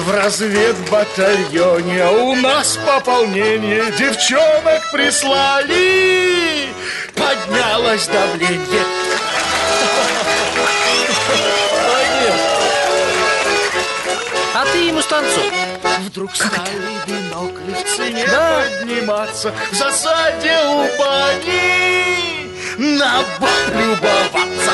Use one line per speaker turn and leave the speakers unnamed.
В разведбатальоне у нас пополнение, девчонок прислали, поднялось давление.
А ты ему станцуй.
Вдруг стали бинокли в цене подниматься, в засаде у бани на баб любоваться.